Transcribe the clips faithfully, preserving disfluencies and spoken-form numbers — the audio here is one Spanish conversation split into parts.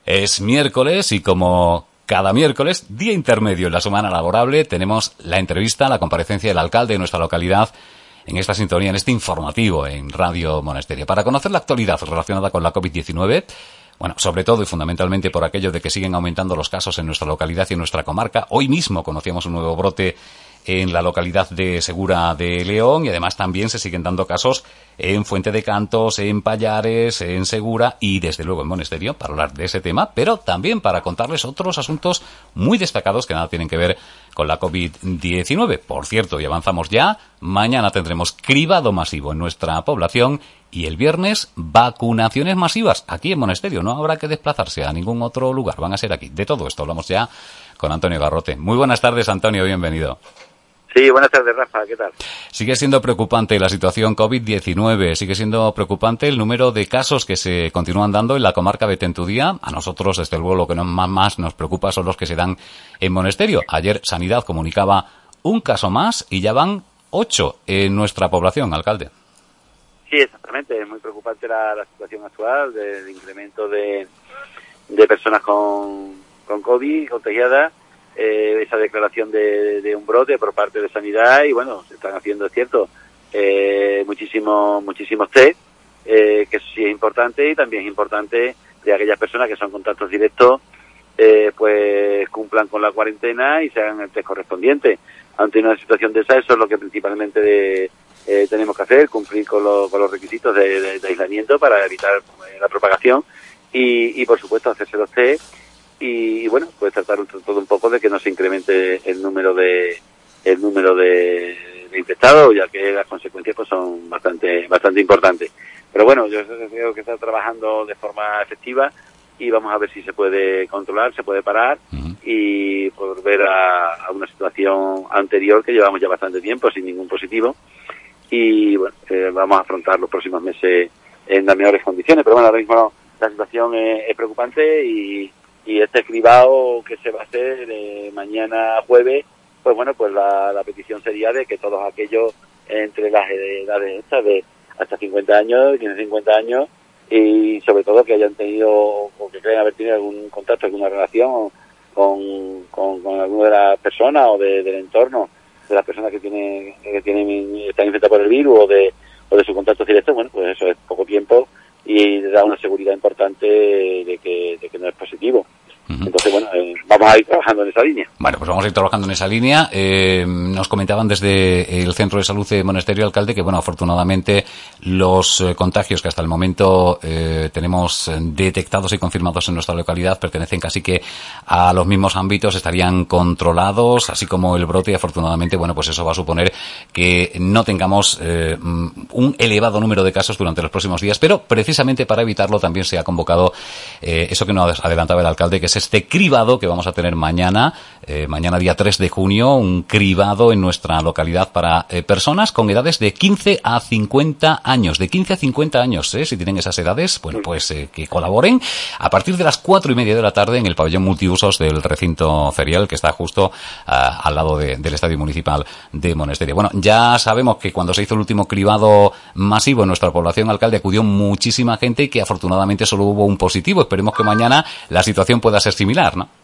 Es miércoles y como cada miércoles, día intermedio en la semana laborable, tenemos la entrevista, la comparecencia del alcalde de nuestra localidad en esta sintonía, en este informativo en Radio Monesterio. Para conocer la actualidad relacionada con la COVID diecinueve, bueno, sobre todo y fundamentalmente por aquello de que siguen aumentando los casos en nuestra localidad y en nuestra comarca. Hoy mismo conocíamos un nuevo brote en la localidad de Segura de León y además también se siguen dando casos en Fuente de Cantos, en Pallares, en Segura y desde luego en Monesterio para hablar de ese tema, pero también para contarles otros asuntos muy destacados que nada tienen que ver con la COVID diecinueve. Por cierto, y avanzamos ya, mañana tendremos cribado masivo en nuestra población y el viernes vacunaciones masivas aquí en Monesterio. No habrá que desplazarse a ningún otro lugar, van a ser aquí. De todo esto hablamos ya con Antonio Garrote. Muy buenas tardes, Antonio, bienvenido. Sí, buenas tardes, Rafa, ¿qué tal? Sigue siendo preocupante la situación COVID diecinueve, sigue siendo preocupante el número de casos que se continúan dando en la comarca de Tentudía. A nosotros, desde luego, lo que más, más nos preocupa son los que se dan en Monesterio. Ayer Sanidad comunicaba un caso más y ya van ocho en nuestra población, alcalde. Sí, exactamente, es muy preocupante la, la situación actual del incremento de, de personas con, con COVID contagiadas. Eh, esa declaración de, de un brote por parte de Sanidad y bueno, se están haciendo, es cierto, eh, muchísimos muchísimos test, eh, que eso sí es importante y también es importante de aquellas personas que son contactos directos, eh, pues cumplan con la cuarentena y se hagan el test correspondiente. Ante una situación de esa, eso es lo que principalmente de, eh, tenemos que hacer, cumplir con, lo, con los requisitos de, de, de aislamiento para evitar eh, la propagación y, y por supuesto hacerse los test. Y, y bueno, pues tratar todo un poco de que no se incremente el número de el número de, de infectados, ya que las consecuencias pues son bastante bastante importantes. Pero bueno, yo creo que está trabajando de forma efectiva y vamos a ver si se puede controlar, se puede parar uh-huh. y volver a, a una situación anterior que llevamos ya bastante tiempo sin ningún positivo y bueno, eh, vamos a afrontar los próximos meses en las mejores condiciones. Pero bueno, ahora mismo la situación es, es preocupante y Y este cribado que se va a hacer eh, mañana jueves, pues bueno, pues la, la petición sería de que todos aquellos entre las edades estas de hasta cincuenta años, tienen cincuenta años, y sobre todo que hayan tenido o que creen haber tenido algún contacto, alguna relación con, con, con alguna de las personas o de, del entorno de las personas que tienen, que tienen están infectadas por el virus o de, o de su contacto directo, bueno, pues eso es poco tiempo y da una seguridad importante de que, de que no es positivo. Uh-huh. Entonces, bueno, eh, vamos a ir trabajando en esa línea. Bueno, pues vamos a ir trabajando en esa línea. Eh, nos comentaban desde el Centro de Salud de Monesterio, alcalde, que, bueno, afortunadamente los eh, contagios que hasta el momento eh, tenemos detectados y confirmados en nuestra localidad pertenecen casi que a los mismos ámbitos, estarían controlados, así como el brote, y afortunadamente, bueno, pues eso va a suponer que no tengamos eh, un elevado número de casos durante los próximos días, pero precisamente para evitarlo también se ha convocado eh, eso que nos adelantaba el alcalde, que es este cribado que vamos a tener mañana, eh, mañana día tres de junio, un cribado en nuestra localidad para eh, personas con edades de quince a cincuenta años, de quince a cincuenta años, ¿eh? Si tienen esas edades, bueno, pues eh, que colaboren a partir de las cuatro y media de la tarde en el pabellón multiusos del recinto ferial que está justo uh, al lado de, del Estadio Municipal de Monesterio. Bueno, ya sabemos que cuando se hizo el último cribado masivo en nuestra población, alcalde, acudió muchísima gente y que afortunadamente solo hubo un positivo. Esperemos que mañana la situación pueda ser similar, ¿no?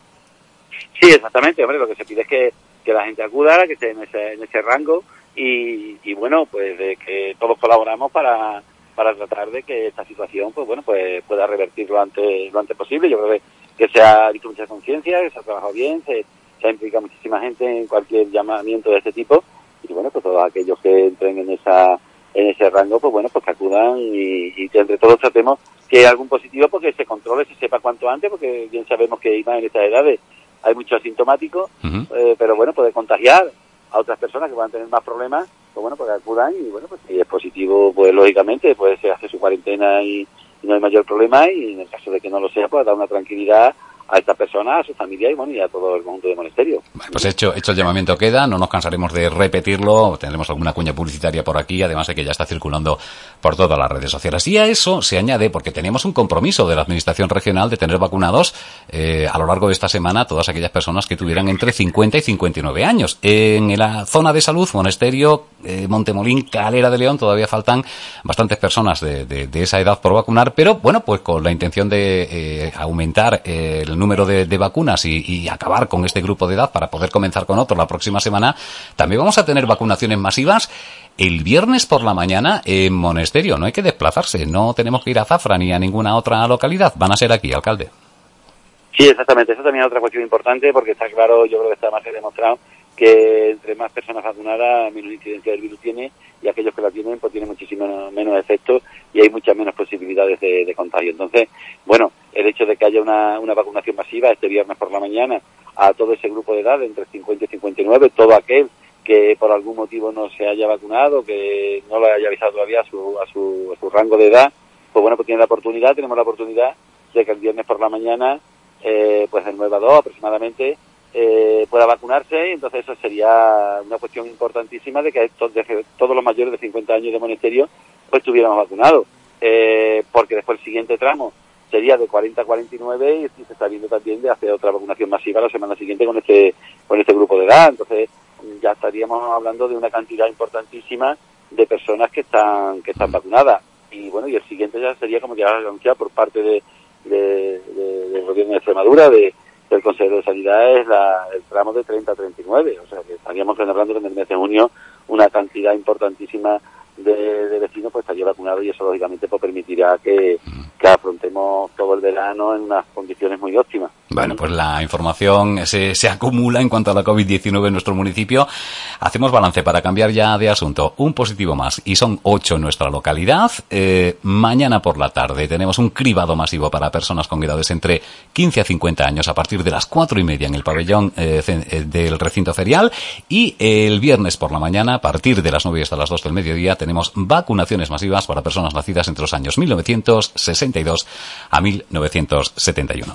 Sí, exactamente, hombre, lo que se pide es que, que la gente acuda, que esté en ese, en ese rango y, y bueno, pues de que todos colaboramos para, para tratar de que esta situación, pues bueno, pues pueda revertir lo antes, lo antes posible. Yo creo que, que se ha visto mucha conciencia, que se ha trabajado bien, se, se ha implicado muchísima gente en cualquier llamamiento de este tipo y bueno, pues todos aquellos que entren en esa en ese rango, pues bueno, pues que acudan y, y que entre todos tratemos que hay algún positivo porque se controle, se sepa cuanto antes, porque bien sabemos que más en estas edades hay muchos asintomáticos, uh-huh. eh, pero bueno, puede contagiar a otras personas que van a tener más problemas, pues bueno, pues que acudan y bueno, pues si es positivo, pues lógicamente, pues se hace su cuarentena y, y no hay mayor problema y en el caso de que no lo sea, pues da una tranquilidad a estas personas, a sus familias y, bueno, y a todo el conjunto de monasterio. Bueno, pues hecho, hecho el llamamiento queda, no nos cansaremos de repetirlo, tendremos alguna cuña publicitaria por aquí, además de que ya está circulando por todas las redes sociales. Y a eso se añade, porque teníamos un compromiso de la Administración Regional de tener vacunados eh, a lo largo de esta semana todas aquellas personas que tuvieran entre cincuenta y cincuenta y nueve años. En la zona de salud, Monesterio, eh, Montemolín, Calera de León, todavía faltan bastantes personas de, de, de esa edad por vacunar, pero bueno, pues con la intención de eh, aumentar eh, el número de, de vacunas y, y acabar con este grupo de edad para poder comenzar con otro la próxima semana, también vamos a tener vacunaciones masivas el viernes por la mañana en Monesterio. No hay que desplazarse, no tenemos que ir a Zafra ni a ninguna otra localidad, van a ser aquí, alcalde. Sí, exactamente, eso también es otra cuestión importante, porque está claro, yo creo que está más que demostrado que entre más personas vacunadas, menos incidencia del virus tiene, y aquellos que la tienen, pues tienen muchísimo menos efectos y hay muchas menos posibilidades de, de contagio. Entonces, bueno, el hecho de que haya una, una vacunación masiva este viernes por la mañana a todo ese grupo de edad, entre cincuenta y cincuenta y nueve, todo aquel que por algún motivo no se haya vacunado, que no lo haya avisado todavía a su, a su, a su rango de edad, pues bueno, pues tiene la oportunidad, tenemos la oportunidad de que el viernes por la mañana, eh, pues de nueve a dos aproximadamente, eh, pueda vacunarse, y entonces eso sería una cuestión importantísima de que, estos, de que todos los mayores de cincuenta años de Monesterio pues estuviéramos vacunados, eh, porque después el siguiente tramo sería de cuarenta a cuarenta y nueve y se está viendo también de hacer otra vacunación masiva la semana siguiente con este con este grupo de edad. Entonces ya estaríamos hablando de una cantidad importantísima de personas que están que están vacunadas, y bueno, y el siguiente ya sería, como ya anunciado por parte de, de, de del gobierno de Extremadura, de del Consejo de Sanidad, es la, el tramo de treinta a treinta y nueve, o sea que estaríamos hablando en el mes de junio una cantidad importantísima de, de vecinos pues estaría vacunado, y eso lógicamente pues permitirá que, que afrontemos todo el verano en unas condiciones muy óptimas. Bueno, pues la información se, se acumula en cuanto a la COVID diecinueve en nuestro municipio. Hacemos balance para cambiar ya de asunto. Un positivo más, y son ocho en nuestra localidad. Eh, mañana por la tarde tenemos un cribado masivo para personas con edades entre quince a cincuenta años a partir de las cuatro y media en el pabellón eh, del recinto ferial. Y el viernes por la mañana, a partir de las nueve hasta las dos del mediodía, tenemos vacunaciones masivas para personas nacidas entre los años mil novecientos sesenta y dos a mil novecientos setenta y uno.